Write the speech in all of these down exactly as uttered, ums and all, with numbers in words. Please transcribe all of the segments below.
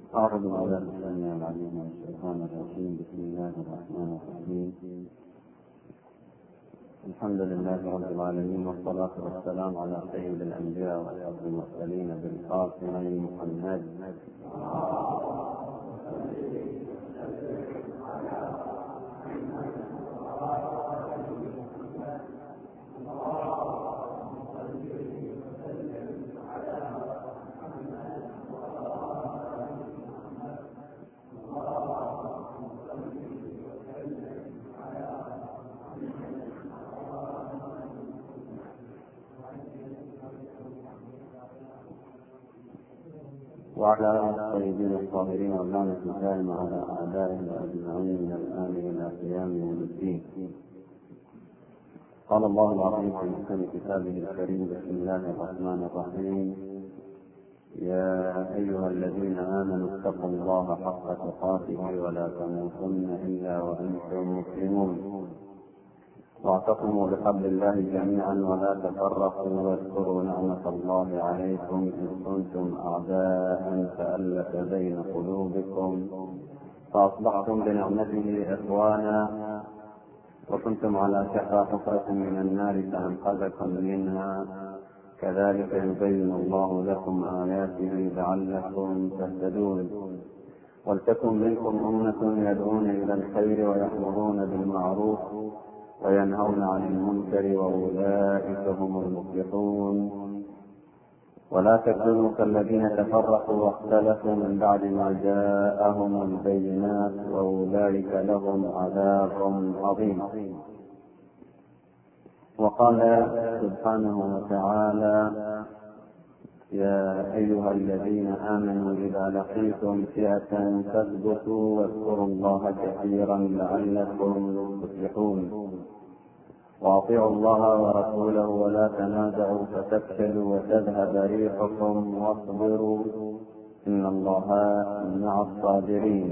أعوذ بالله السميع العليم من الشيطان الرجيم. بسم الله الرحمن الرحيم. الحمد لله رب العالمين، والصلاة والسلام على سيد الأنبياء وأشرف المرسلين بالقاسم محمد. وعلى آله الطيبين الطاهرين واللعنة الدائمة على أعدائهم أجمعين من الآن إلى قيام يوم الدين. قال الله العظيم في محكم كتابه الكريم: بسم الله الرحمن الرحيم. يا أيها الذين آمنوا اتقوا الله حق تقاته ولا تموتن إلا وأنتم مسلمون، واعتصموا بحبل الله جميعا ولا تفرقوا، واذكروا نعمة الله عليكم إذ كنتم أعداء فألف بين قلوبكم فأصبحتم بنعمته إخوانا، وكنتم على شفا حفرة من النار فأنقذكم منها، كذلك يبين الله لكم آياته لعلكم تهتدون. ولتكن منكم أمة يدعون إلى الخير ويأمرون بالمعروف وينهون عن المنكر وأولئك هم المفلحون. ولا تكونوا كالذين تفرقوا واختلفوا من بعد ما جاءهم البينات وأولئك لهم عذاب عظيم. وقال سبحانه وتعالى: يا أيها الذين آمنوا إذا لقيتم فئة فاثبتوا واذكروا الله كثيرا لعلكم تفلحون. وأطيعوا الله ورسوله ولا تنازعوا فتفشلوا وتذهب ريحكم واصبروا إن الله مع الصابرين.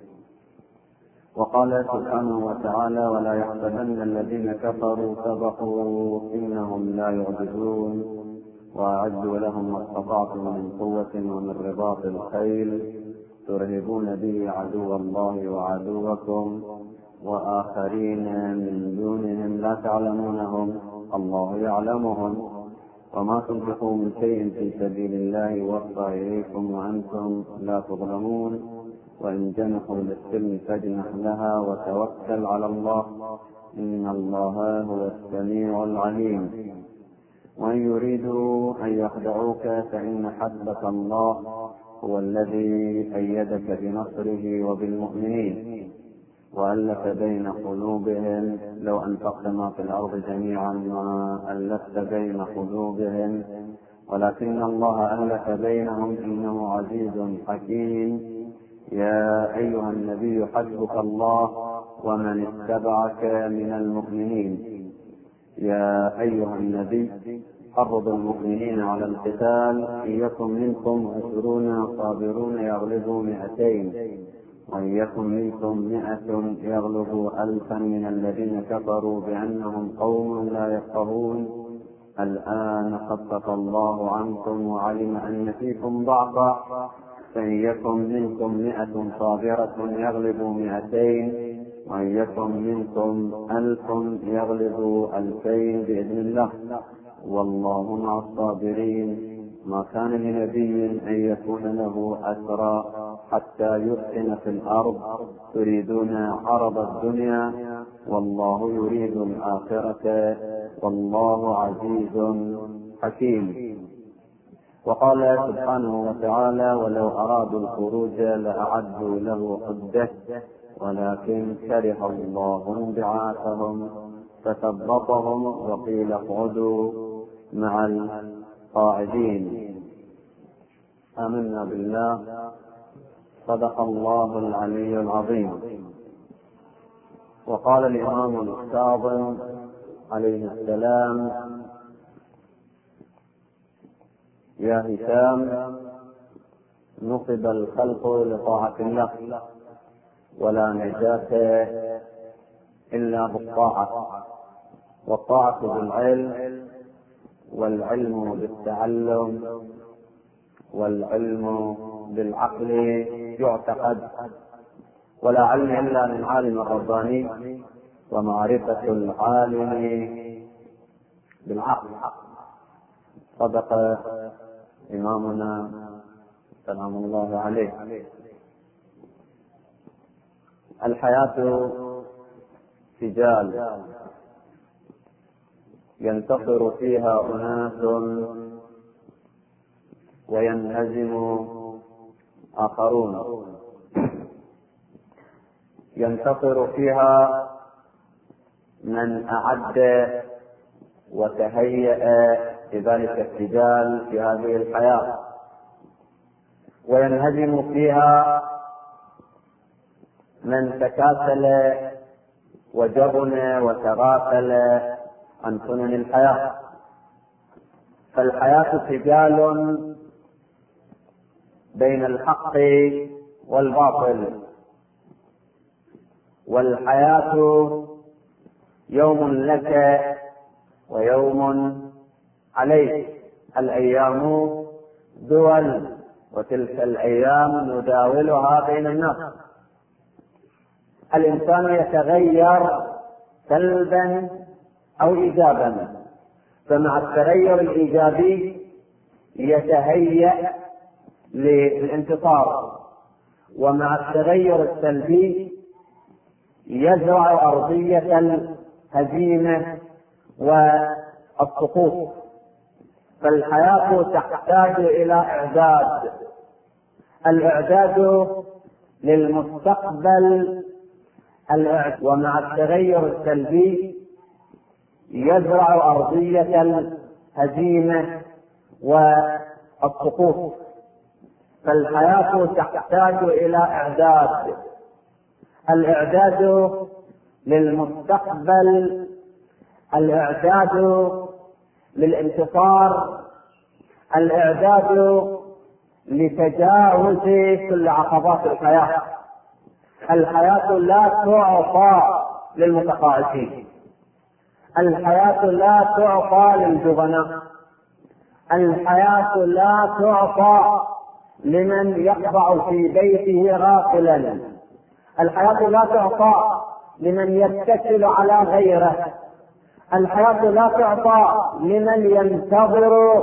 وقال سبحانه وتعالى: ولا يحسبن الذين كفروا سبقوا إنهم لا يعجزون، وأعدوا لهم ما استطعتم من قوة ومن رباط الخيل ترهبون به عدو الله وعدوكم وآخرين من دونهم لا تعلمونهم الله يعلمهم، وما تنفقوا من شيء في سبيل الله يوفى إليكم وأنتم لا تظلمون، وإن جنحوا للسلم فاجنح لها وتوكل على الله إن الله هو السميع العليم. وإن يريدوا أن يخدعوك فإن حسبك الله هو الذي أيدك بنصره وبالمؤمنين، وألف بين قلوبهم لو أنفقت ما في الأرض جميعا ما ألفت بين قلوبهم ولكن الله ألف بينهم إنه عزيز حكيم. يا أيها النبي حسبك الله ومن اتبعك من المؤمنين. يا أيها النبي حرض المؤمنين على القتال، إن يكن منكم عشرون صابرون يغلبوا مئتين، وإن يكن منكم مئة يغلبوا ألفا من الذين كفروا بأنهم قوم لا يفقهون. الآن خفف الله عنكم وعلم أن فيكم ضعفا، فإن يكن منكم مئة صابرة يغلبوا مئتين، وإن يكن منكم ألف يغلبوا ألفين بإذن الله، والله مع الصابرين. ما كان لنبي أن يكون له أسرى حتى يسكن في الأرض، تريدون عرض الدنيا والله يريد الآخرة والله عزيز حكيم. وقال سبحانه وتعالى: ولو أرادوا الخروج لأعدوا له عدة ولكن كره الله انبعاثهم فثبطهم وقيل اقعدوا مع القاعدين. آمنا بالله. صدق الله العلي العظيم. وقال الإمام الكاظم عليه السلام: يا هشام، نصب الخلق لطاعة الله ولا نجاة إلا بالطاعة، والطاعة بالعلم، والعلم بالتعلم، والعلم بالعقل، يعتقد، ولا علم إلا من عالم الرباني، ومعرفة العالم بالعقل. صدق إمامنا سلام الله عليه. الحياة سجال ينتصر فيها أناس وينهزم آخرون. ينتصر فيها من أعد وتهيأ لذلك السجال في هذه الحياة، وينهزم فيها من تكاسل وجبن وتغافل عن سنن الحياة. فالحياة سجال بين الحق والباطل، والحياة يوم لك ويوم عليك. الأيام دول، وتلك الأيام نداولها بين الناس. الإنسان يتغير سلبا أو إيجابا، فمع التغير الإيجابي يتهيأ للانتصار، ومع التغير السلبي يزرع أرضية الهزيمة والسقوط. فالحياة تحتاج إلى إعداد، الإعداد للمستقبل، ومع التغير السلبي يزرع أرضية الهزيمة والسقوط. فالحياة تحتاج إلى إعداد، الإعداد للمستقبل، الإعداد للانتصار، الإعداد لتجاوز كل عقبات الحياة. الحياة لا تعطى للمتقاعسين، الحياة لا تعطى للجبناء، الحياة لا تعطى لمن يخضع في بيته غافلا، الحياة لا تعطى لمن يتكل على غيره، الحياة لا تعطى لمن ينتظر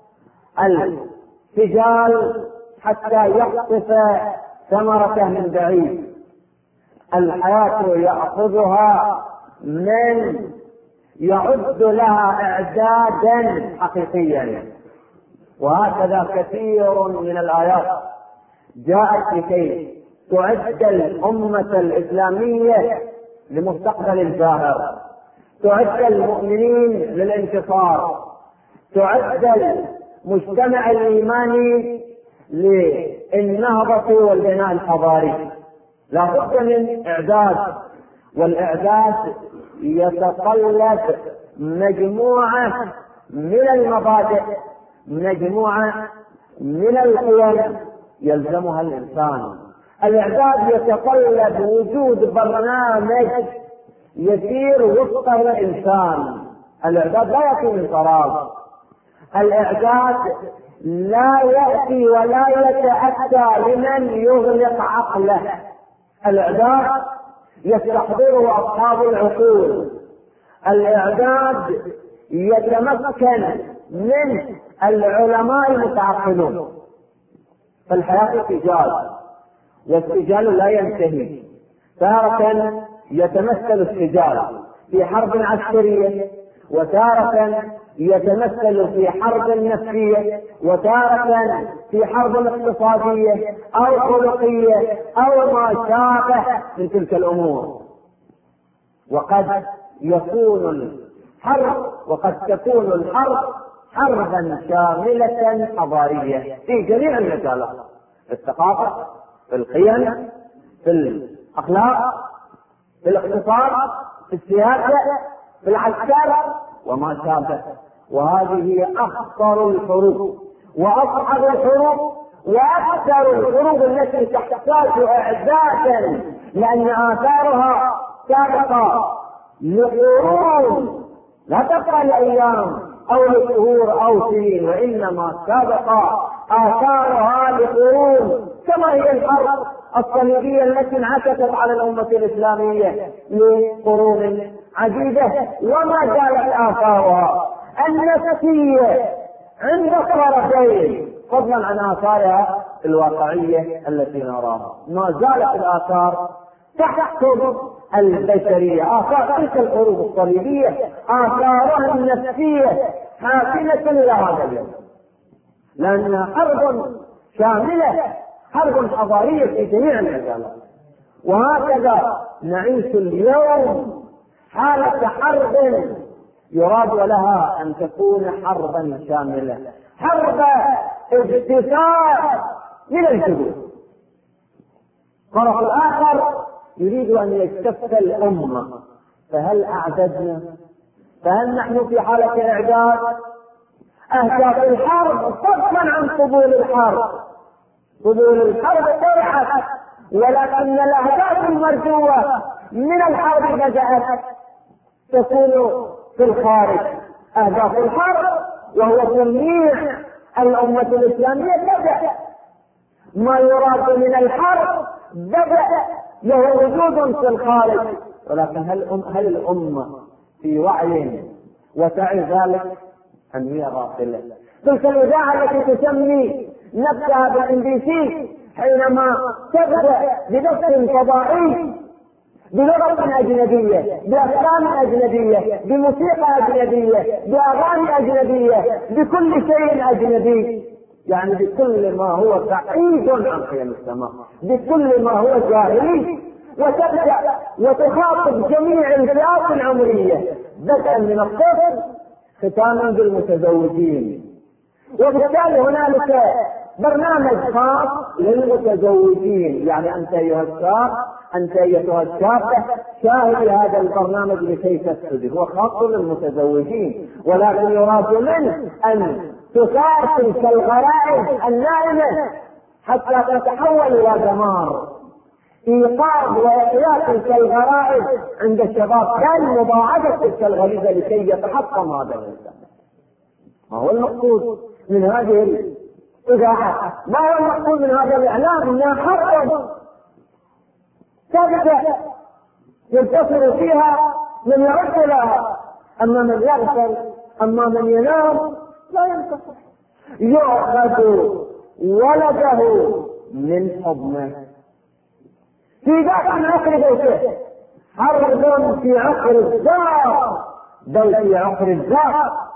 السجال حتى يقطف ثمرته من بعيد. الحياة يأخذها من يعد لها إعدادا حقيقيا. وهكذا كثير من الآيات جاءت لكي تعد الأمة الإسلامية لمستقبل الباهر، تعد المؤمنين للانتصار، تعد المجتمع الإيماني للنهضة والبناء الحضاري. لا بد من إعداد، والإعداد يتطلب مجموعة من المبادئ، مجموعة من القيم يلزمها الإنسان. الإعداد يتطلب وجود برنامج يسير وفق الإنسان. الإعداد لا يأتي من فراغ، الإعداد لا يأتي ولا يتأتى لمن يغلق عقله. الإعداد يستحضره أصحاب العقول، الإعداد يتمكن من العلماء المتعقلون. فالحياة سجال، والسجال لا ينتهي. تارة يتمثل السجال في حرب عسكرية، وتارة يتمثل في حرب نفسية، وتارة في حرب اقتصادية أو خلقية أو ما شابه من تلك الأمور. وقد يكون الحرب وقد تكون الحرب حربا شاملة حضارية في جميع المجالات، في الثقافة، في القيم، في الأخلاق، في الاقتصاد، في السياسة، في العسكر وما شابه. وهذه هي أخطر الحروب وأصعب الحروب وأكثر الحروب التي تحتاج إعدادا، لأن آثارها سابقة لقرون، لا تبقى لأيام أو لشهور أو سنين، وإنما سابقة آثارها لقرون كما هي الحرب الصليبية التي انعكست على الأمة الإسلامية لقرون عديدة وما زالت آثارها النفسية عند الطرفين، فضلا عن آثارها الواقعية التي نراها. ما زالت الآثار تحكم البشرية، آثار تلك الحروب الصليبية آثارها النفسية حاكمة لهذا اليوم، لأنها حرب شاملة، حرب حضارية في جميع المجالات. وهكذا نعيش اليوم حالة حرب يراد لها أن تكون حربا شاملة، حرب اجتثاث من الجذور. الطرف الآخر يريد أن يجتث الأمة، فهل أعددنا؟ فهل نحن في حالة إعداد؟ أهداف الحرب فضلا عن قبول الحرب، قبول الحرب طرحت، ولكن الأهداف المرجوة من الحرب بدأت تكون في الخارج. أهداف الحرب وهو تمنيع الأمة الإسلامية بدأ، ما يراد من الحرب بدأ له وجود في الخارج، ولكن هل, أم هل الأمة في وعي وتعي ذلك أم هي غافلة؟ تلك الإذاعة التي تسمي نفسها بالإم بي سي حينما تبدأ بنفس فضائي بلغة أجنبية، بأفلام أجنبية، بموسيقى أجنبية، بأغاني أجنبية، بكل شيء أجنبي، يعني بكل ما هو بعيد عن قيم السماء، بكل ما هو جاهلي، وتبدأ وتخاطب جميع الفئات العمرية بدءا من الطفل ختاما بالمتزوجين. وبالتالي هنالك برنامج خاص للمتزوجين، يعني أنت أيها الشاب، أنت أيتها الشابة شاهد هذا البرنامج لكي تسعد، هو خاص للمتزوجين، ولكن يراد منه أن تثار تلك الغرائز النائمة حتى تتحول إلى دمار، إيقاظ وإحياء تلك الغرائز عند الشباب، كان مضاعفة تلك الغريزة لكي يتحطم هذا الإنسان. ما هو المقصود من هذه الإذاعة؟ ما هو المقصود من هذا الإعلام؟ إنها حرب تبدأ ينتصر فيها من يرد لها، أما من يغفل، أما من ينام لا ينتصر. يؤخذ ولده من حضنه في ذاك عقر بيته، حرب في عقر الزار، بل في عقر الزار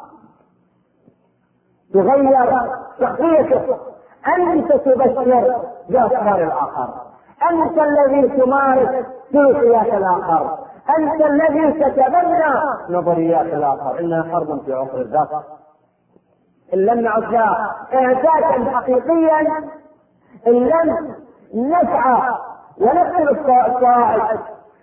تغير شخصيته. أنت تبشر بأفكار الآخر، أنت الذي تمارس سلوكيات الآخر، أنت الذي تتبنى نظريات الآخر. إنها حرب في عقر الذات. إن لم نعد إعدادا حقيقيا، إن لم نسعى ونكتب الصاعد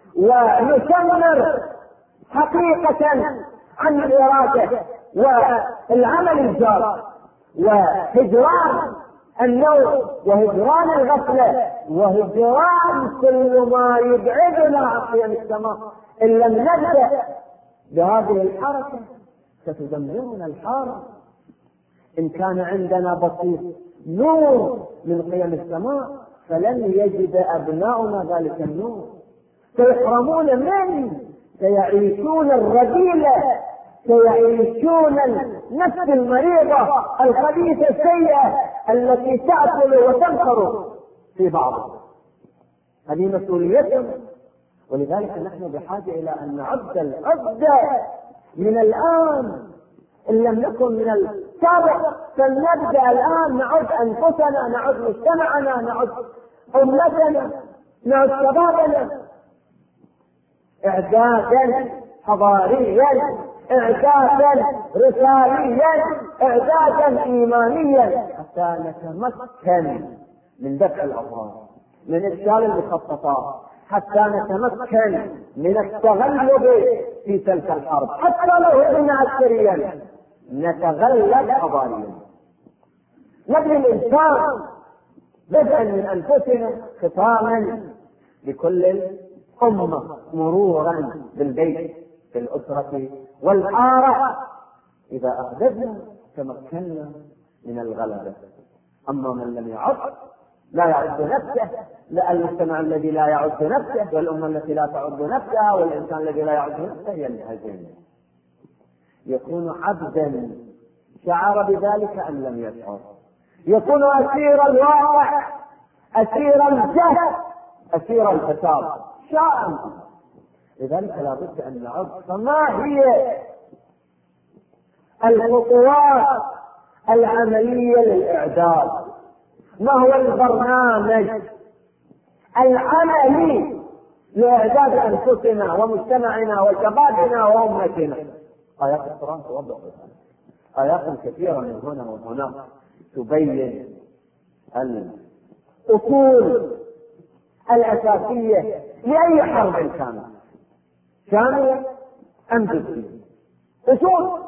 ونسمر حقيقة عن الإرادة والعمل الجاد وهجران النوم وهجران الغفلة وهجران كل ما يبعدنا عن قيم السماء، إن لم نبدأ بهذه الحركة ستدمرنا الحرب. إن كان عندنا بسيط نور من قيم السماء فلن يجد أبناؤنا ذلك النور، سيحرمون منه، سيعيشون الرذيلة، سيعيشون النفس المريضة الخبيثة السيئة التي تأكل وتنخر في بعضهم. هذه مسؤوليتنا، ولذلك نحن بحاجة إلى أن نعد العدة من الآن، إن لم نكن من السابق فلنبدأ الآن، نعد أنفسنا، نعد مجتمعنا، نعد أمتنا، نعد شبابنا إعدادا حضاريا، إعدادا رساليا، إعدادا إيمانيا، حتى نتمكن من دفع الأضرار، من إفشال المخططات، حتى نتمكن من التغلب في تلك الحرب. حتى لو هزمنا عسكريا نتغلب حضاريا. نبني الإنسان بدءا من أنفسنا، ختاما لكل الأمة، مرورا بالبيت، في الأسرة والحارة. إذا أهدفنا تمكنا من الغلبة. أما من لم يعد لا يعد نفسه، لا المجتمع الذي لا يعد نفسه، والأمة التي لا تعد نفسها، والإنسان الذي لا يعد نفسه ينهزم، يكون عبدا شعر بذلك أم لم يشعر، يكون أسير الواقع، أسير الجهل، أسير الفساد شاء. لذلك لا بد أن نعد فما هي الخطوات العملية للإعداد، ما هو البرنامج العملي لإعداد أنفسنا ومجتمعنا وشبابنا وأمتنا. آيات القرآن توضح ذلك، آيات كثيرة من هنا وهناك تبين الأصول الأساسية لأي حرب كانت، شاملة أم جزئية. أصول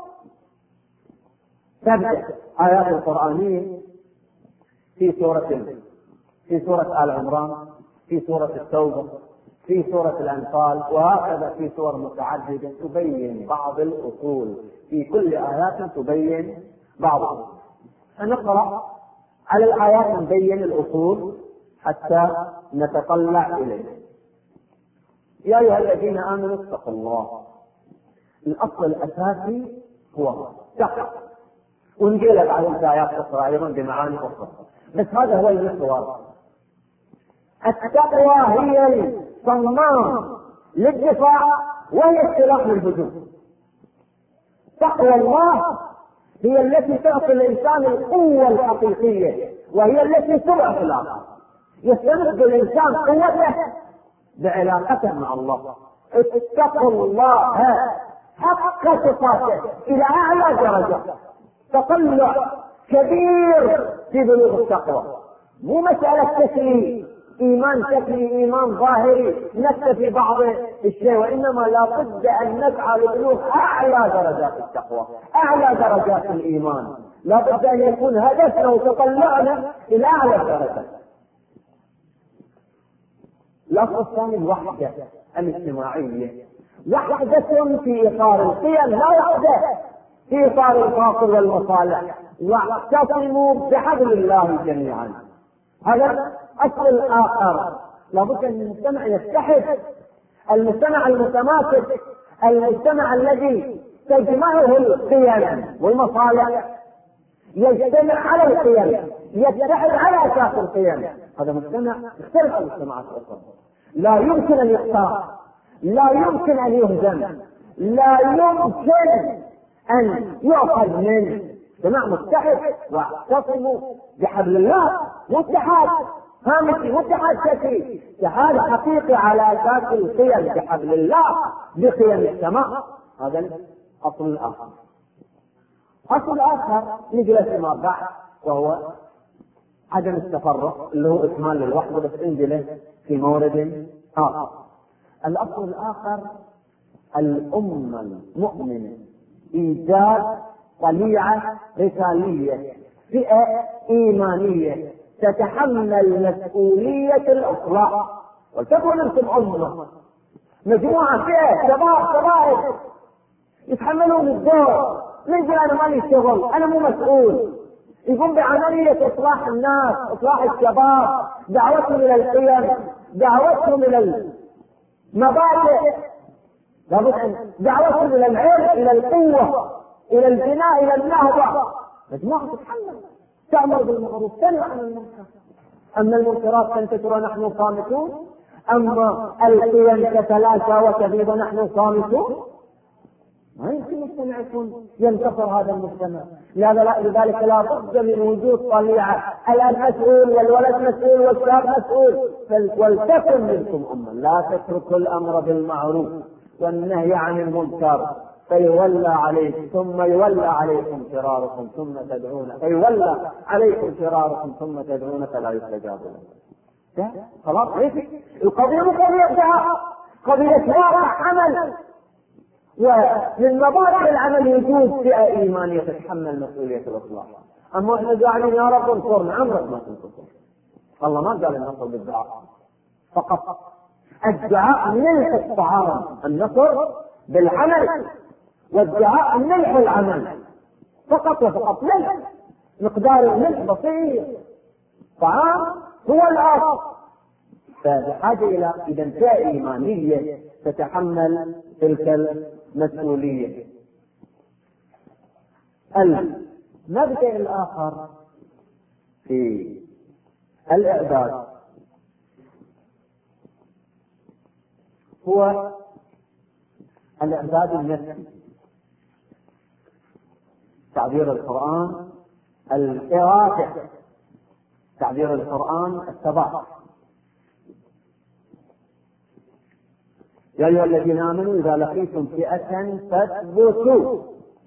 تبدأ آيات القرآنية في سورة في سورة آل عمران، في سورة التوبة، في سورة الأنفال، وهكذا في سور متعددة تبين بعض الأصول، في كل آيات تبين بعض الأصول. فنقرأ على الآيات نبين الأصول حتى نتطلع إليه. يا أيها الذين آمنوا اتقوا الله. الأصل الأساسي هو تقوى، ونقلب على الآيات أخرى أيضا بمعاني أخرى، بس هذا هو المحور. التقوى هي الصمام للدفاع وهي السلاح للهجوم. تقوى الله هي التي تعطي الإنسان القوة الحقيقية، وهي التي تضعف الآخر. يستمد الإنسان قوته بعلاقته مع الله. اتقوا الله حق صفاته إلى أعلى درجة، تطلع كبير في بلوغ التقوى، مو مسألة تكليف، إيمان شكلي، إيمان ظاهري نكتفي بعض الشيء، وإنما لا بد أن نسعى لبلوغ أعلى درجات التقوى، أعلى درجات الإيمان. لا بد أن يكون هدفنا وتطلعنا إلى أعلى درجة. الأصل الثاني الوحدة الاجتماعية، وحدة في إطار القيم، لا وحدة في إطار الباطل والمصالح. واعتصموا بحبل الله جميعا. هذا أصل الآخر. لابد أن المجتمع يتحد، المجتمع المتماسك، المجتمع الذي تجمعه القيم والمصالح، يجتمع على القيم، يتحد على أساس القيم. هذا مجتمع يختلف عن المجتمعات الأخرى، لا يمكن أن يختار، لا يمكن أن يهزم، لا يمكن أن يؤخذ منه. جماعة متحد واعتصموا بحبل الله، واتحاد هامشي واتحاد شكلي، اتحاد حقيقي على أساس القيم بحبل الله بقيم السماء. هذا الأصل الآخر. أصل آخر نجلس فيما بعد، وهو عدم التفرق، اللي هو إكمال للوحدة، بس انجله في مورد آخر. الأصل الآخر الأمة المؤمنة، إيجاد طليعة رسالية، فئة إيمانية تتحمل مسؤولية الإصلاح. ولتكن أنتم أمة، مجموعة فئة شباب شباب يتحملون الدور، من جل أنا مالي شغل، أنا مو مسؤول، يقوم بعملية إصلاح الناس، إصلاح الشباب، دعوتهم إلى القيم، دعوتهم إلى المبادئ، دعوتهم إلى العلم، إلى القوة، إلى البناء، إلى النهضة. مجموعة تتحمل، تأمر بالمعروف، تنهى عن المنكر. أما المنكرات تنتشر ونحن صامتون، أما القيم تتلاشى وتبيض ونحن صامتون. ما يمكن مجتمع يكون ينتصر هذا المجتمع. لذلك لا بد من وجود طليعة، الأب مسؤول والولد مسؤول والشاب مسؤول. ولتكن منكم أمة لا تتركوا الأمر بالمعروف والنهي عن المنكر فيولى عليكم ثم يولى عليكم شراركم ثم تدعون فيولى عليكم شراركم ثم تدعون فلا يستجاب لكم. خلاص القضية مو قضية دعاء، قضية واقع عمل. ومن مبادئ العمل وجود فئة إيمانية تتحمل مسؤولية الإصلاح. أما إحنا قاعدين يا رب انصرنا، عمرك ما تنتصر. الله ما قال النصر بالدعاء فقط، الدعاء ملح الطعام، النصر بالعمل، والدعاء ملح العمل فقط وفقط. ملح مقدار الملح بسيط، طعام هو الأصل. فبحاجة إلى إذا فئة إيمانية تتحمل تلك المسؤولية. المبدأ الآخر في الإعداد هو الإعداد النفسي. تعبير القرآن الإرادة، تعبير القرآن الثبات. يا أيها الذين آمنوا إذا لقيتم فئة فاثبتوا.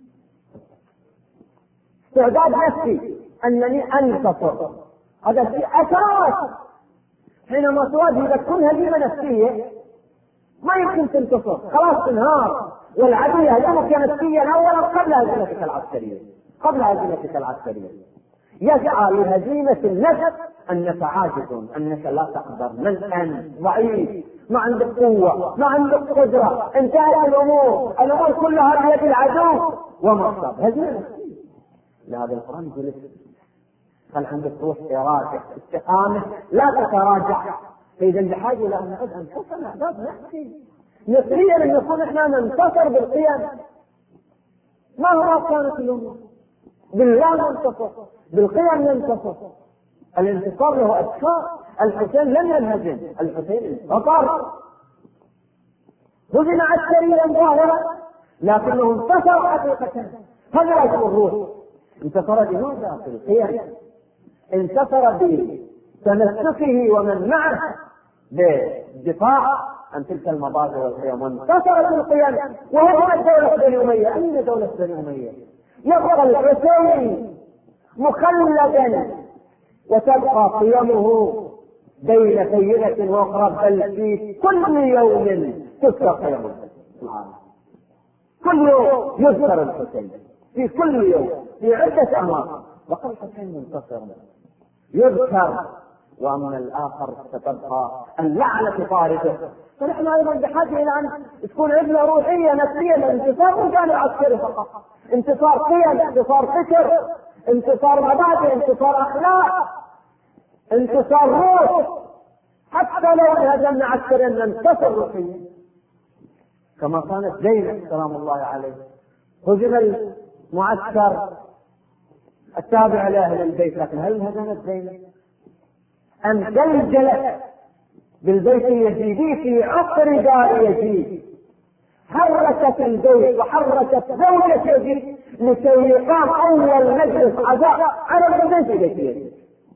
استعداد نفسي أنني أنتصر، هذا في أساس. حينما تواجه تكون هزيمة نفسية ما يمكن تنتصر، خلاص تنهار، والعدو يهزمك نفسيا أولا قبل هزيمتك العسكرية، قبل هزيمتك العسكرية يسعى لهزيمة النفس أنك عاجز، أنك لا تقدر، من أنت ضعيف، ما عندك قوة، ما عندك قدرة، انتهت الأمور، الأمور كلها بيد العدو ومصاب. هزيمة نفسية. لهذا القرآن يقول هل عندك روح إرادة استقامة لا تتراجع. فإذا بحاجة إلى أن نعد أنفسنا إعداد نفسي نفسيا أن نكون إحنا ننتصر بالقيم. ما هو كانت الأمور؟ بالله ننتصر، بالقيم ننتصر. الانتصار له أشكال. الحسين لم ينهزم، الحسين انتصر، هزم عسكريا ظاهرا لكنه انتصر حقيقة. هذا يجب الروح. انتصر بماذا؟ في القيم. انتصر بتمسكه ومن معه بالدفاع عن تلك المبادئ والقيم، وانتصر بالقيم. وهو الدولة بني أمية. أين دولة بني أمية؟ يبقى الحسين مخلدا وتبقى قيمه بين سيدة وأخرى، بل في كل يوم تذكر قيمه. كل يوم يذكر الحسين، في كل يوم في عدة أماكن. بقى الحسين منتصر يذكر، وأما الآخر ستبقى اللعنة طاردة. فنحن أيضا بحاجة إلى أن تكون عندنا روحية نفسية. الانتصار مو كان عسكري فقط، انتصار قيم، انتصار فكر، انتصار مبادئ، انتصار أخلاق، انتصار روح. حتى لو انهزمنا عسكريا ننتصر روحيا، كما كانت زينب سلام الله عليه هزم المعسكر التابع لأهل البيت، لكن هل انهزمت زينب؟ أن زلزلت بالبيت اليزيدي في عصر دار يزيد، حركت البيت وحركت زوجة يزيد لكي يقام أول مجلس عزاء على الحسين في بيت يزيد،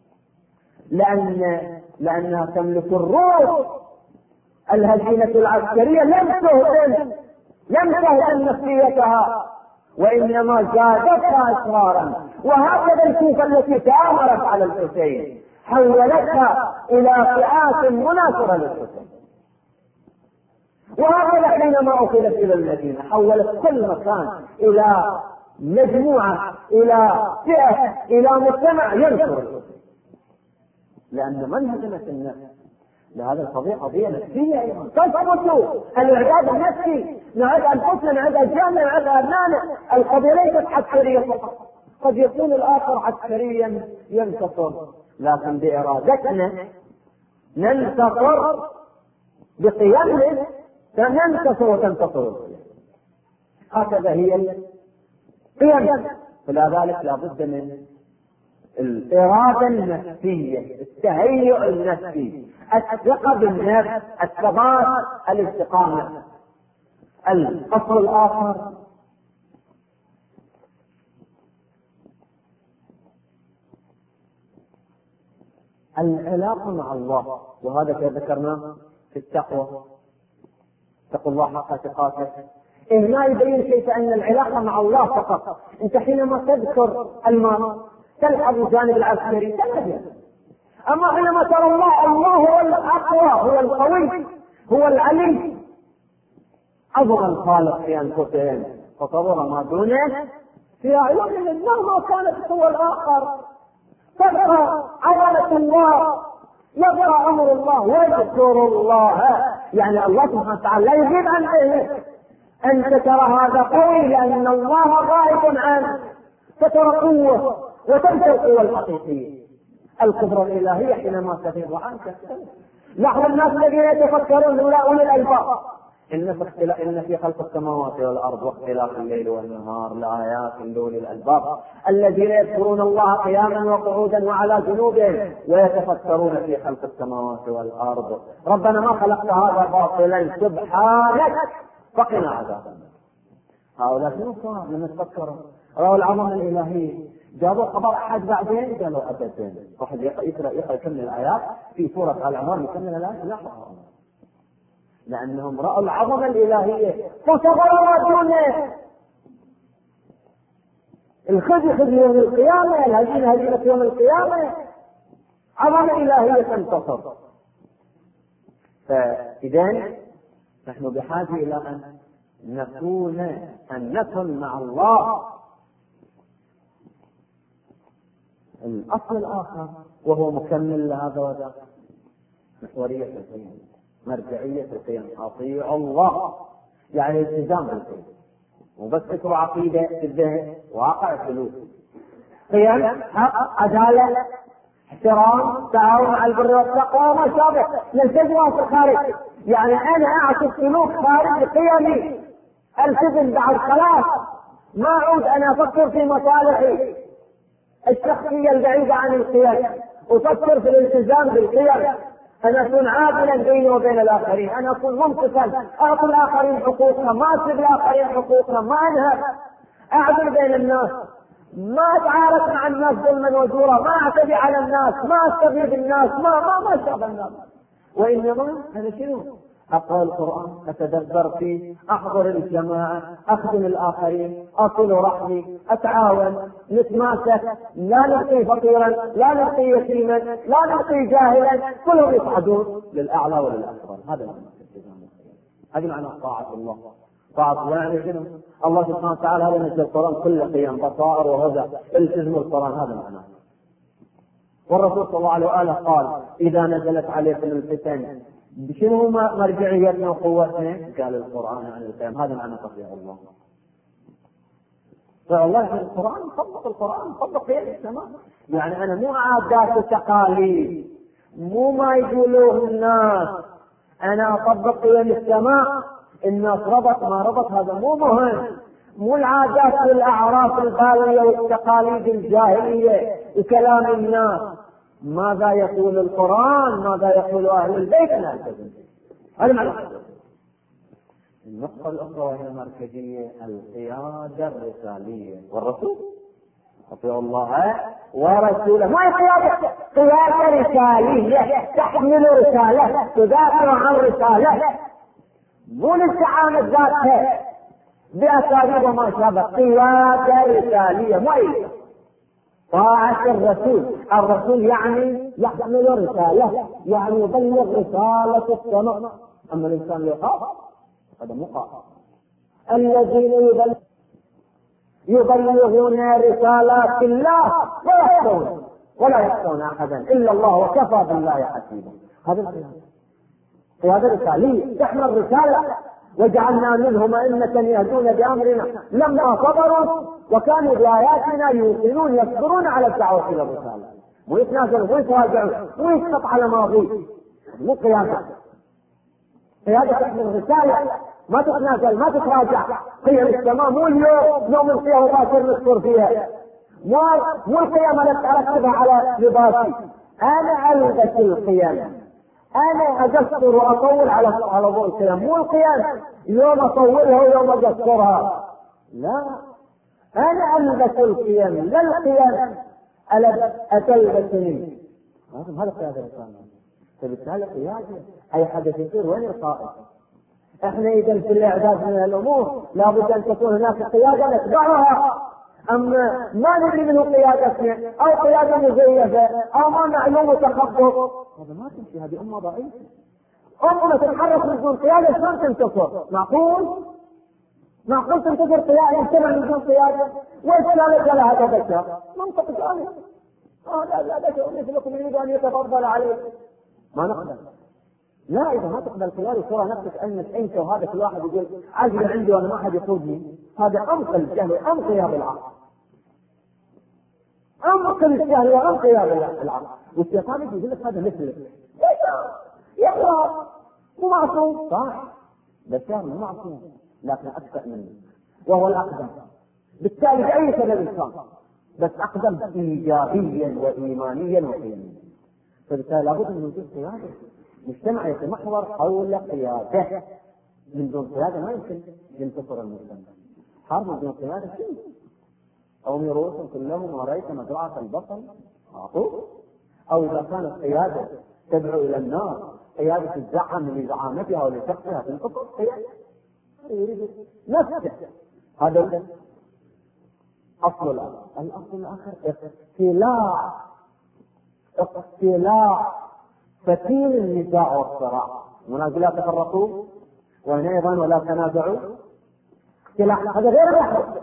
لأن لأنها تملك الروح. الهزيمة العسكرية لم تهدم لم تهدم نفسيتها، وإنما زادتها إصرارا. وهكذا الكوفة التي تآمرت على الحسين حولتها إلى فئات مناصرة للحسين. وهكذا حينما أخذت إلى المدينة حولت كل مكان إلى مجموعة، إلى فئة، إلى مجتمع ينصر الحسين، لأن من هزمت النفس لهذا القضية قضية نفسية أيضا. تثبتوا الإعداد النفسي، نعد أنفسنا، نعد أجيالنا، نعد أبنائنا. القضية ليست عسكرية فقط، قد يكون الآخر عسكريا ينتصر، لكن بإرادتنا ننتصر، بقيمنا ننتصر وتنتصر. هكذا هي القيم. فلذلك لا بد من الإرادة النفسية، التهيؤ النفسي، الثقة بالنفس، الثبات، الاستقامة. الأصل الآخر العلاقة مع الله، وهذا كما ذكرناه في التقوى، اتقوا الله حق تقاته. هنا يبين كيف أن العلاقة مع الله فقط. أنت حينما تذكر الماء تلحظ الجانب العسكري تلحظ، أما حينما ترى الله، الله هو الأقوى، هو القوي، هو العليم. عظم الخالق في أنفسهم فصبر ما دونه في أعينهم مهما كانت هو الآخر. تبقى عظمة الله، يبقى أمر الله، ويذكر الله. يعني الله سبحانه وتعالى لا يغيب عن ذهنك. أنت ترى هذا قوي لأن الله غائب عنه، فترى قوة وتنسى القوة الحقيقية. القدرة الإلهية حينما تفيض عنك. نحن الناس الذين يتفكرون هؤلاء أولي الألباب إن في اختلاف إن في خلق السماوات والأرض واختلاف الليل والنهار لآيات لأولي الألباب الذين يذكرون الله قياما وقعودا وعلى جنوبهم ويتفكرون في خلق السماوات والأرض. ربنا ما خلقت هذا باطلا سبحانك فقنا عذاب النار. هؤلاء شنو صار لما تفكروا؟ رأوا العظمة الإلهية، جابوا خبر أحد بعدين قالوا أبدا. واحد يقرأ يقرأ يكمل الآيات في سورة آل عمران يكمل الآيات لا حرام، لأنهم رأوا العظمة الإلهية فصبروا دونه. الخزي خزي يوم القيامة، الهزيمة هزيمة يوم القيامة، عظمة إلهية تنتصر. فإذا نحن بحاجة إلى أن نكون أن نكن مع الله. الأصل الآخر وهو مكمل لهذا وذاك محورية القيم، مرجعية القيم، أطيعوا الله يعني التزام بالقيم، وبس فكروا عقيدة في الذهن، واقع سلوك، قيم، حق، عدالة، احترام، تعاون على البر والتقوى وما شابه نلتزم في الخارج. يعني أنا أعطي سلوك خارج قيمي، التزم بعد خلاص ما أعود أنا أفكر في مصالحي الشخصية البعيدة عن القيم، أفكر في الالتزام بالقيم، أنا أكون عادلا بيني وبين الآخرين، أنا أكون منصفا، أعطي الآخرين حقوقهم، ما أسلب الآخرين حقوقهم، ما أنهب، أعدل بين الناس، ما أتعارك مع الناس ظلما وزورا، ما أعتدي على الناس، ما أستغيب الناس، ما ما ما شاب الناس، وإنما هذا شنو؟ أقرأ القرآن، أتدبر فيه، أحضر الجماعة، أخدم الآخرين، أصل رحمي، أتعاون، نتماسك، لا نلقي فقيرا، لا نلقي يتيما، لا نلقي جاهلا، كلهم يصعدون للأعلى وللأكبر. هذا معنى هذه معنى طاعة الله. طاعة الله يعني شنو؟ الله سبحانه وتعالى هذا نزل القرآن كل قيام بصائر وهدى، التزم القرآن، هذا معناه. والرسول صلى الله عليه وآله قال إذا نزلت عليكم الفتن بشنو مرجعيتنا وقوتنا؟ قال القرآن عن القيام. هذا معنى تطيع الله. فالله يعني القرآن طبق القرآن طبق في السماء. يعني أنا مو عادات وتقاليد، مو ما يقولوه الناس، أنا أطبق في السماء. الناس ربط ما ربط هذا مو مهم، مو العادات والأعراف البالية والتقاليد الجاهلية وكلام الناس. ماذا يقول القرآن؟ ماذا يقول أهل البيت؟ لا تزن. هذا معنى. النقطة الأخرى وهي المركزية القيادة الرسالية. والرسول أطيعوا الله ورسوله. ما قيادة؟ قيادة رسالية تحمل رسالة، تدافع عن رسالة، مو للتعامل ذاتها بأساليب وما شابه. قيادة رسالية مو أي طاعة الرسول. الرسول يعني يحمل رسالة، يعني يبلغ رسالة السماء. أما الإنسان اللي يخاف هذا مو قائد. الذين يبلغ يبلغون رسالات الله ويخشون ولا يخشون أحدا إلا الله وكفى بالله حسيبا. هذا القيادة، قيادة رسالية تحمل رسالة. وجعلنا منهم أئمة يهدون بأمرنا لما صبروا وكانوا بآياتنا يوقنون، يصبرون على الدعوة إلى الرسالة، ويتنازلوا ويتراجعون ويسقط على ماضيه. مو قيادة. قيادة تحمل رسالة، ما تتنازل ما تتراجع. قيم السماء مو اليوم يوم القيامة باكر نذكر فيها، مو مو القيامة اللي أركبها على لباسي، أنا ألبس القيم، أنا أقصر وأطول على على ضوء القيم، مو القيم يوم أطولها ويوم أقصرها، لا، أنا ألبس القيم لا القيم أتلبسني. هذا قيادة الإسلام. فبالتالي قيادة أي حدث يصير وين القائد؟ احنا إذا في الإعداد من الأمور لابد أن تكون هناك قيادة نتبعها. أما ما ندري منه قيادتنا أو قيادة مزيفة أو ما معلوم تخبط، هذا ما تمشي. هذه أمة ضعيفة. أمة تتحرك من دون قيادة شلون تنتصر؟ معقول؟ معقول تنتصر قيادة يجتمع من دون قيادة؟ وإيش لها هذا بشر؟ منطق جاهل. آه لا لا بشر مثلكم يريد أن يتفضل عليه. ما نقبل. لا، إذا ما تقبل قيادة ترى نفسك أنك أنت وهذا كل واحد يقول عجل عندي وأنا ما حد يقودني. هذا أمثل الجهل وأمثل غياب العقل. عمق الجهل وعمق العقل. والشيطان يقول لك هذا مثلك يقرأ مو معصوم، صح، بشر مو معصوم لكن أكثر منه وهو الأقدم، بالتالي بأي سبب كان بس أقدم إيجابيا وإيمانيا وقيميا. فبالتالي لابد من وجود قيادة. مجتمع يتمحور حول قيادة، من دون قيادة ما يمكن ينتصر المجتمع. حرب من دون قيادة شيء. أو رؤوسهم كلهم ورأيت مزرعة البصل أعطوه. أو إذا كانت قيادة تدعو إلى النار، قيادة الزعم لزعامتها ولشخصها تنتصر قيادة يريد نفسه. هذا أصل الأمر. الأصل الآخر اقتلاع اقتلاع فتيل النزاع والصراع. المنازل لا تفرقوا ونيضا ولا تنازعوا. اقتلاع هذا غير الوحدة.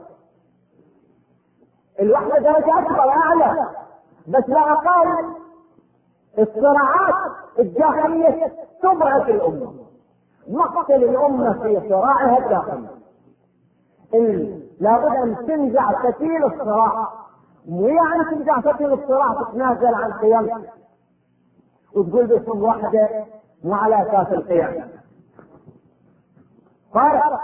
الوحدة درجة أكبر أعلى بس لا أقل. الصراعات الداخلية تضعف الأمة، مقتل الأمة في صراعها الداخلي. لابد أن تنزع فتيل الصراع، مو يعني تنزع فتيل الصراع تتنازل عن قيم وتقول باسم واحدة مو على أساس القيم. فرق.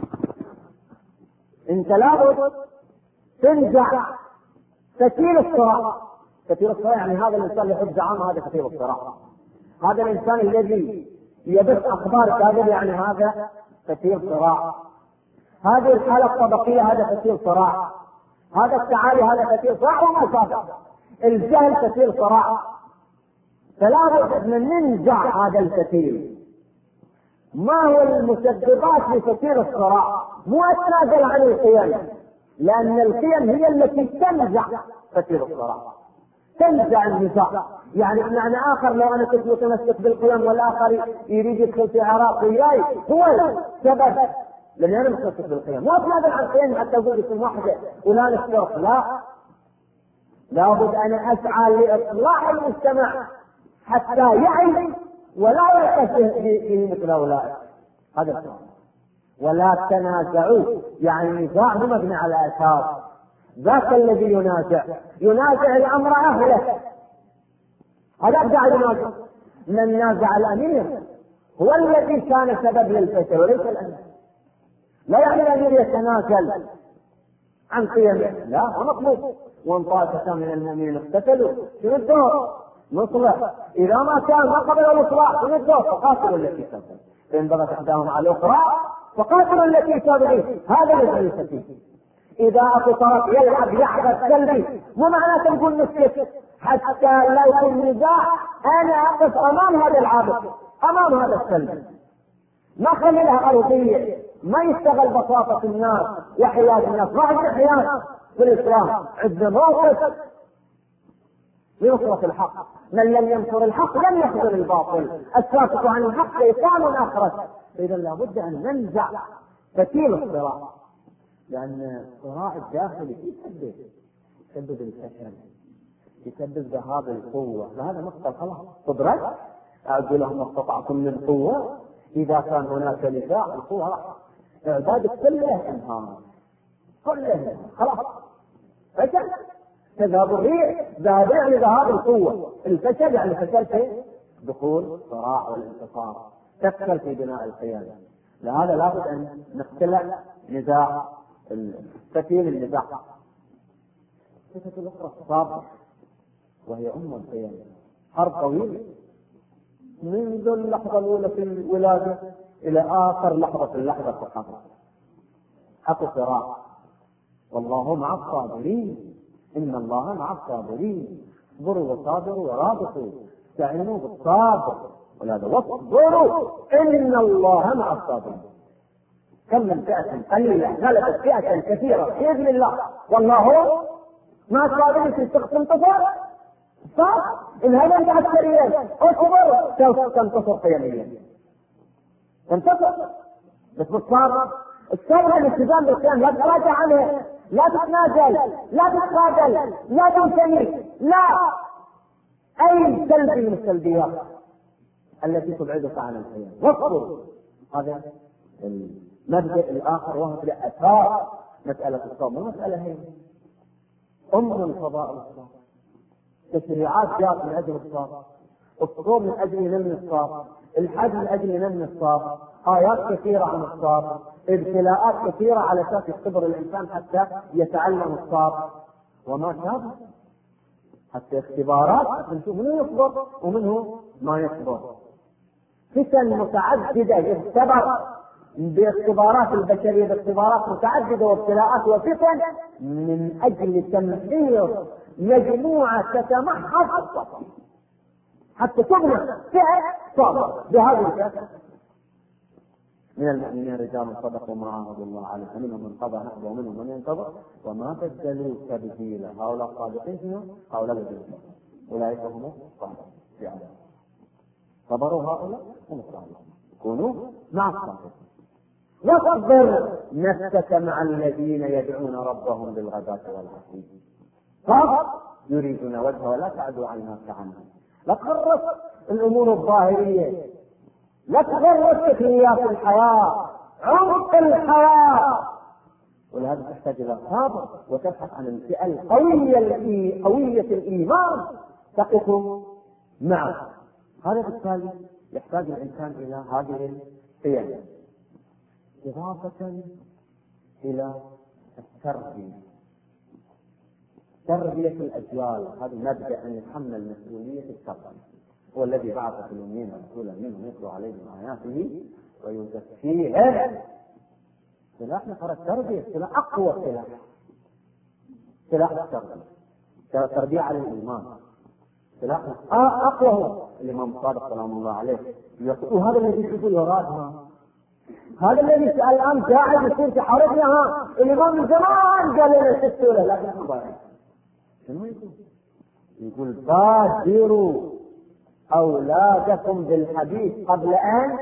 انت لابد تنزع فتيل الصراع. فتيل الصراع يعني هذا الإنسان اللي يحب زعامه، هذا فتيل الصراع. هذا الإنسان الذي يبث أخبار كاذبة يعني هذا فتيل صراع. هذه الحالة الطبقية هذا فتيل صراع. هذا التعالي هذا فتيل صراع. وما شابه. الجهل فتيل صراع. فلا بد من ننزع هذا الفتيل. ما هو المسببات لفتيل الصراع؟ مو أتنازل عن القيم، لأن القيم هي التي تنزع فتيل الصراع، تنزع النزاع. يعني بمعنى آخر لو أنا كنت متمسك بالقيم والآخر يريد يدخل في عراق وياي، هو السبب لأن أنا متمسك بالقيم. ما أتنازل عن القيم حتى أقول اسم واحدة ولا نفترق. لا، لابد أن أسعى لإصلاح المجتمع حتى يعي ولا يرتفع به مثل أولئك. هذا السؤال. ولا تنازعوا يعني نزاع مبني على أساس. ذاك الذي ينازع ينازع الأمر أهله. هذا أبدع ينازع. من نازع الأمير هو الذي كان سبب للفشل وليس الأمير. لا يعني الأمير يتنازل عن قيمه، لا، هو مطلوب. وان طائفة من المؤمنين اقتتلوا شنو الدور؟ نصلح. إذا ما كان ما قبل الإصلاح شنو الدور؟ فقاتلوا التي تبغي، فإن بغت إحداهم على الأخرى فقاتلوا التي تبغي. هذا الذي فيه. إذا أبو طرف يلعب لعبة سلبي مو معناته نقول نسكت حتى لا يكون نزاع. أنا أقف أمام هذا العابد، أمام هذا السلبي، ما خلي لها أرضية، ما يشتغل بساطة الناس وحياد الناس. ما عندنا حياد في الإسلام، عندنا موقف لنصرة الحق. من لم ينصر الحق لم يحضر الباطل. الساكت عن الحق شيطان آخرس. إذا لابد أن ننزع فتيل الصراع، لأن الصراع الداخلي يسبب يسبب الفشل، يسبب ذهاب القوة. فهذا مقتل خلاص قدرة. أقول لهم استطعتم من قوة. إذا كان هناك نزاع القوة إعدادك كله انهار، كله خلاص فشل. تذهب الريح، ذهب يعني ذهاب القوة. الفشل يعني فشل في دخول صراع والانتصار، تفشل في بناء القيادة. لهذا لابد أن نختلع نزاع فتيل النزاع. الصفة الأخرى الصبر، وهي أم القيادة. حرب طويل منذ اللحظة الأولى في الولادة إلى آخر لحظة في اللحظة في الحرب. أكو صراع. والله مع الصابرين، إن الله مع الصابرين. اصبروا وصابروا ورابطوا، استعينوا بالصبر ولا واصبروا إن الله مع الصابرين. كم من فئة قليلة غلبت فئة كثيرة بإذن الله، والله مع الصابرين. في تنتصر صح؟ إن هذا أنت عسكريا اصبر سوف تنتصر قيميا، تنتصر بس بالصبر. الصبر الالتزام بالقيم، لا تتراجع عنه، لا تتنازل، لا تتقابل، لا تنتهي، لا أي سلبي من السلبيات التي تبعدك عن القيم. واصبر. هذا المبدأ الآخر وهو الأساس. مسألة الصبر مسألة هي أم الفضاء الصلاة، تشريعات جاءت من أجل الصلاة، الصوم من أجل ينمي الصلاة، الحج من أجل ينمي الصلاة، آيات كثيرة عن الصلاة، ابتلاءات كثيرة على أساس يختبر الإنسان حتى يتعلم الصلاة وما شابه، حتى اختبارات نشوف منه يصبر ومنه ما يصبر. فتن متعددة يختبر باختبارات البشرية، باختبارات متعددة وابتلاءات وفتن من أجل تمحيص مجموعة تتمحص حتى تبنى فئة صابرة بهذه الفئة. من المؤمنين رجال صدقوا ما عاهدوا الله عليه فمنهم من قضى نحبه ومنهم من ينتظر وما بدلوا تبديلا. هؤلاء صادقين شنو؟ هؤلاء بدلوا، أولئك هم الصادقون. صبروا هؤلاء هم الصادقون، كونوا مع الصادقين. واصبر نفسك مع الذين يدعون ربهم بالغداة والعشي صبر يريدون وجهه ولا تعدوا عيناك عنهم. لا تغرس الأمور الظاهرية، لا تغرس تقنيات الحياة، عمق الحياة، ولهذا تحتاج إلى صبر وتبحث عن الفئة القوية قوية الإيمان تقف معه. هذا بالتالي يحتاج الإنسان إلى هذه القيم. إضافة إلى التربية، تربية الأجيال، هذا نبدأ أن يتحمل مسؤولية التربية. هو الذي بعث في الأميين رسولا منهم يتلو عليهم آياته ويزكيهم. سلاح نفر التربية سلاح أقوى سلاح، سلاح التربية، تربية على الإيمان، سلاح أقوى. الإمام الصادق سلام الله عليه يقول وهذا الذي يقول يرادها، هذا الذي الآن قاعد يصير في حارتنا. ها الإمام من زمان قال لنا ستوا له، لكن مبارك شنو يقول؟ يقول بادروا أولادكم بالحديث قبل أن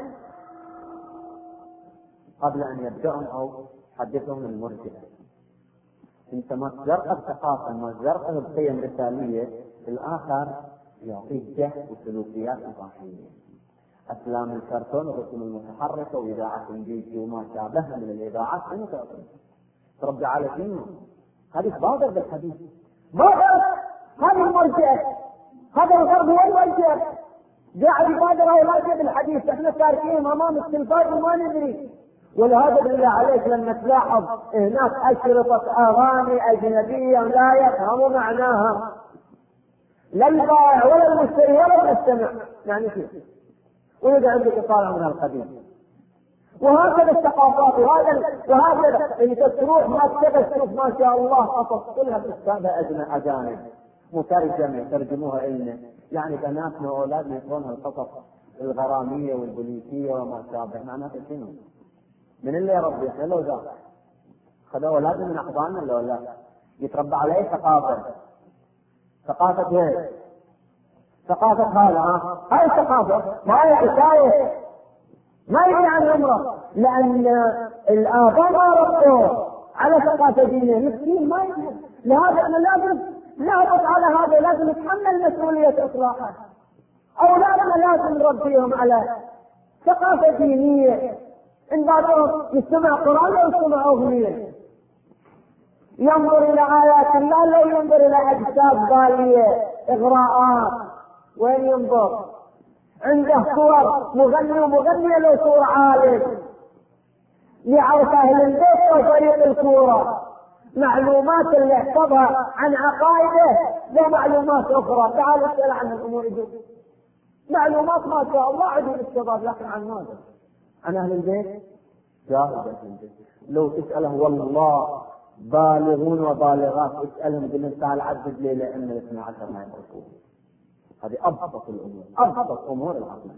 قبل أن يبدأهم أو حدثهم المرجئة. أنت ما تزرق بثقافة، ما تزرق بقيم رسالية، الآخر يعطيك جهل وسلوكيات إباحية. أفلام الكرتون والرسوم المتحركة وإذاعة إنجليزي وما شابه من الإذاعات شنو تعطي؟ تربي على شنو؟ هذه تبادر بالحديث، بادر هذه المرجئة، هذا الغرب هو المرجئة، قاعد يبادر أولاده بالحديث، احنا تاركين أمام التلفاز وما ندري. ولهذا بالله عليك لما تلاحظ هناك أشرطة أغاني أجنبية لا يفهم معناها لا البائع ولا المشتري ولا المستمع، يعني كيف؟ ويجي عندك إطالة من القديم. وهكذا الثقافات، وهذا وهكذا انت تروح مكتبة تشوف ما شاء الله قصص كلها تكتبها أجانب مترجمة يترجموها إلنا، يعني بناتنا وأولادنا يقرونها القصص الغرامية والبوليسية وما شابه. معناته شنو؟ من اللي يربي احنا لو ذاك خذوا أولادنا من أحضاننا لو لا يتربى على أي ثقافة؟ ثقافة ايه؟ ثقافة هذا ها هاي الثقافة ما هي حكاية، ما يجي عن عمره، لأن الآباء ما ربوا على ثقافة دينية، مسكين ما يجي. لهذا أنا لازم نهبط على هذا، لازم نتحمل مسؤولية إصلاحه. أولادنا لازم نربيهم على ثقافة دينية، إن بعضهم يستمع قرآن أو يستمع أغنية، ينظر إلى آيات الله لو ينظر إلى أجساد بالية إغراءات. وين ينظر؟ عنده صور مغني ومغنية لو صور عالم، يعرف أهل البيت وفريق الكورة، معلومات اللي يحفظها عن عقائده لا معلومات أخرى. تعال اسأل عن الأمور دي، معلومات ما شاء الله عدو الشباب، لكن عن ماذا؟ عن أهل البيت جاهل أهل البيت. لو تسأله والله بالغون وبالغات اسألهم بالنسبة تعال عدد ليلة إن الاثنى عشر ما يعرفون. هذه أبسط الأمور، أبسط أمور العقل.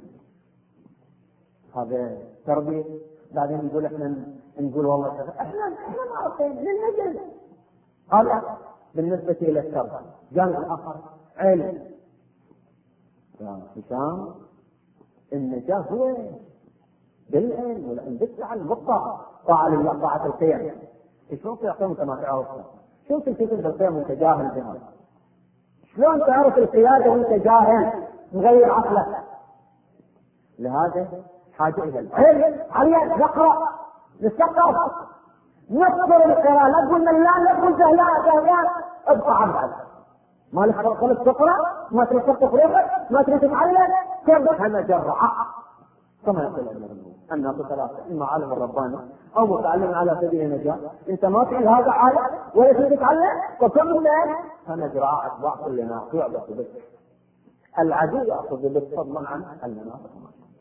هذا تربية. بعدين يقول إحنا نقول والله إحنا إحنا ما عارفين للنجل. هذا بالنسبة إلى التربية. جانب الآخر علم. يا هشام النجاة هو بالعلم ولأن بالتعلم بالطاعة، طاعة لله، طاعة القيم. شلون تعطيهم كما تعرفها؟ شلون تلتزم بالقيم وانت جاهل بها؟ شلون تعرف القيادة وانت جاهل مغير عقلك؟ لهذا حاجة إلى العلم. علينا نقرأ، نثقف، نذكر القراءة، لا تقول من لا لا تقول جهلاء جهلاء، ابقى عمل ما لك خلق تقرأ، ما تريد تقرأ روحك، ما تريد تتعلم، كيف أنا جرعة كما يقول الناس ثلاثة: إما عالم الرباني أو متعلم على سبيل النجاة. أنت ما تريد هذا عالم ولا تريد تتعلم، فكم من أنا جرعة أتباع كلنا يعبث بك. العدو يأخذ بك فضلا عن المنافق.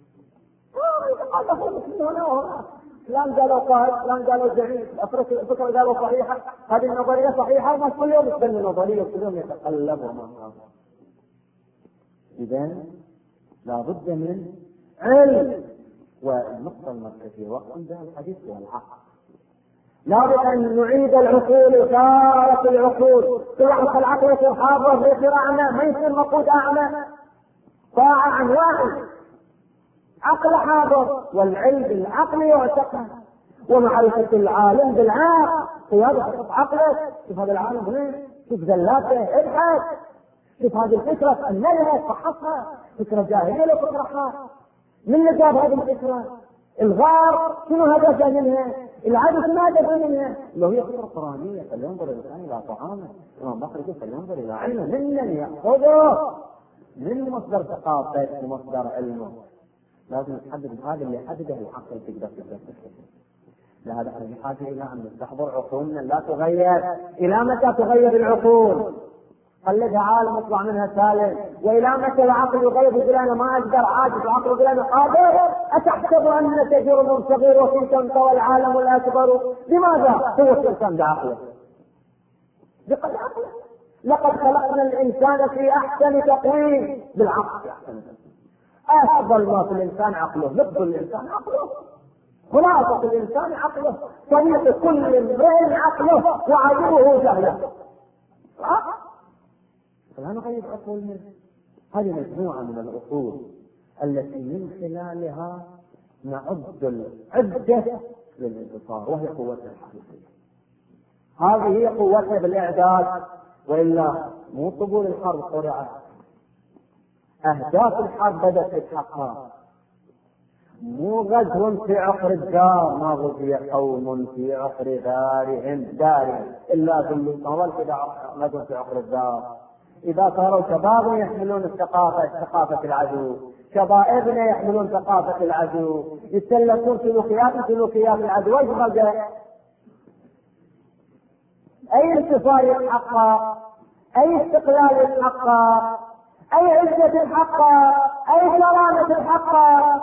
فلان قالوا قائد، فلان قالوا زعيم، الفكرة قالوا صحيحة، هذه النظرية صحيحة، وما كل يوم يستنى النظرية كل يوم يتقلب وما صار. إذا لابد من علم. والنقطة المركزية وقت ذا الحديث والعقل. لابد أن نعيد العقول، صارت العقول تلعب العقل في الحاضر في صراعنا، ما يصير مقود أعمى طاعة عن واحد. عقل حاضر، والعلم بالعقل يعتقد، ومعرفة العالم بالعقل. قيادة عقلك، شوف هذا العالم هنا، شوف زلاته، ابحث، شوف هذه الفكرة أنها فحصها، فكرة جاهلية لو فكرها. من اللي جاب هذه الفكرة؟ الغار شنو هدف منها؟ العدو شنو هدف منها؟ لو هي فكرة قرآنية فلينظر الإنسان إلى طعامه، الإمام بكر يقول فلينظر إلى علمه، ممن يأخذه؟ من مصدر ثقافته ومصدر علمه. لازم نحدد هذا اللي حدده العقل تقدر تقدر لهذا احنا بحاجه الى ان نستحضر عقولنا لا تغير. الى متى تغير العقول؟ خليها عالم اطلع منها سالم. والى متى العقل يغير؟ يقول انا ما اقدر، عاجز. العقل يقول انا قادر. اتحسب انك جرم صغير وفيك انت والعالم الاكبر؟ لماذا؟ هو الانسان بعقله، بقد عقله. لقد خلقنا الانسان في احسن تقويم، بالعقل. أفضل ما في الإنسان عقله، لب الإنسان عقله، خلاصة الإنسان عقله، طريق كل امرئ عقله وعدوه جهله. فلا نغير عقولنا. هذه مجموعة من الأصول التي من خلالها نعد العدة للانتصار، وهي قوتنا الحقيقية. هذه هي قوتنا بالإعداد، وإلا مو طبول الحرب قرعة. أهداف الحرب بدأت تتحقق، مو غزو في عقر الدار. ما غزي قوم في عقر دارهم دارهم إلا ذل طول كذا غزو في عقر الدار. إذا صاروا شباب يحملون الثقافة ثقافة العدو، شبائبنا يحملون ثقافة العدو، يتسلكون سلوكيات سلوكيات العدو. ايش بقى؟ أي انتصار يتحقق؟ أي استقلال يتحقق؟ أي عزة الحقة؟ أي كرامة الحقة؟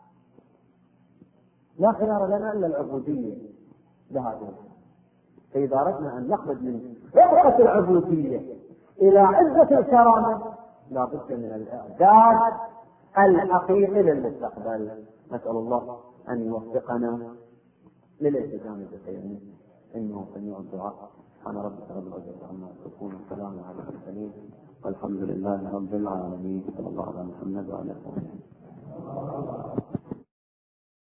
لا خيار لنا إلا العبودية لهذا. فإذا أردنا أن نخرج من ربقة العبودية إلى عزة الكرامة لا بد من الإعداد الحقيقي للمستقبل. نسأل الله أن يوفقنا للالتزام بخيره، إنه سميع الدعاء. سبحان ربك رب العزة عما يصفون، والسلام على المرسلين، والحمد لله رب العالمين. صلى الله على محمد وعلى آله.